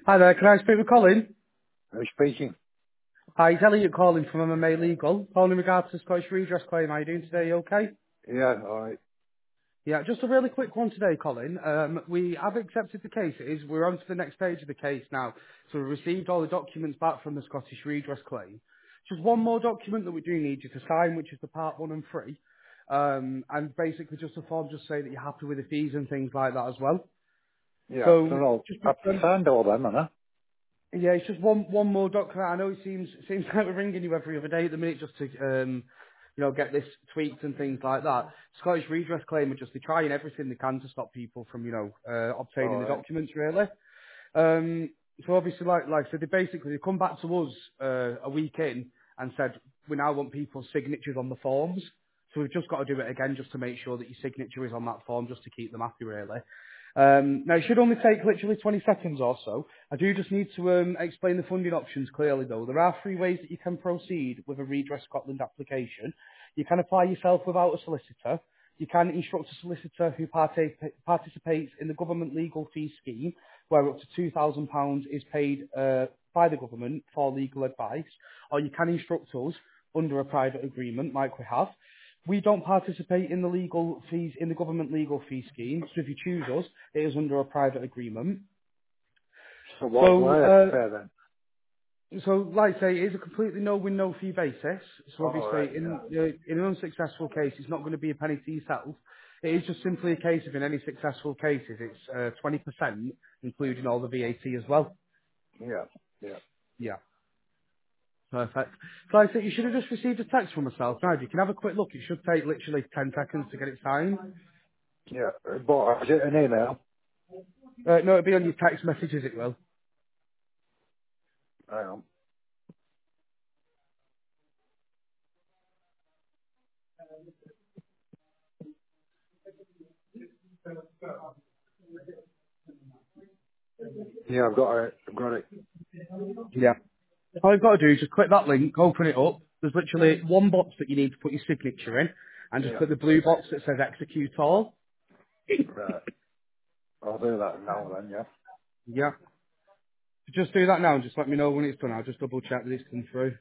Hi there, can I speak with Colin? Who's speaking? Hi, it's Elliot calling from MMA Legal. Calling in regards to Scottish redress claim. How are you doing today? You okay? Yeah, alright. Yeah, just a really quick one today, Colin. We have accepted the case. We're on to the next stage of the case now. So we received all the documents back from the Scottish redress claim. Just one more document that we do need you to sign, which is the part 1 and 3. And basically just a form just say that you're happy with the fees and things like that as well. Yeah, I So don't know. just I've signed all them, haven't I? yeah, it's just one more document. I know it seems like we're ringing you every other day at the minute just to get this tweaked and things like that. Scottish redress claim are just they're trying everything they can to stop people from obtaining the Alright. documents really. So obviously, like so, they come back to us a week in and said we now want people's signatures on the forms. So we've just got to do it again just to make sure that your signature is on that form, just to keep them happy, really. Now it should only take literally 20 seconds or so. I do just need to explain the funding options clearly, though. There are 3 ways that you can proceed with a Redress Scotland application. You can apply yourself without a solicitor. You can instruct a solicitor who participates in the government legal fee scheme, where up to £2,000 is paid by the government for legal advice, or you can instruct us under a private agreement, like we have. We don't participate in the legal fees in the government legal fee scheme, so if you choose us, it is under a private agreement. So what do So, I have to pay then? like I say, it is a completely no-win, no-fee basis. So Alright, obviously, yeah. in an unsuccessful case, it's not going to be a penny to yourself. It is just simply a case of in any successful cases, it's 20%, including all the VAT as well. Yeah, yeah. Yeah, perfect. So like I said, you should have just received a text from myself. Now, if you can have a quick look, it should take literally 10 seconds to get it signed. Yeah. But is it an email? No, it'll be on your text messages, it will. Hang on. Yeah, I've got it. I've got it. Yeah. All you've got to do is just click that link, open it up. There's literally one box that you need to put your signature in, and just Yeah. click the blue box that says execute all. Right. I'll do that now then, yeah. Yeah. So just do that now and just let me know when it's done. I'll just double check that it's come through.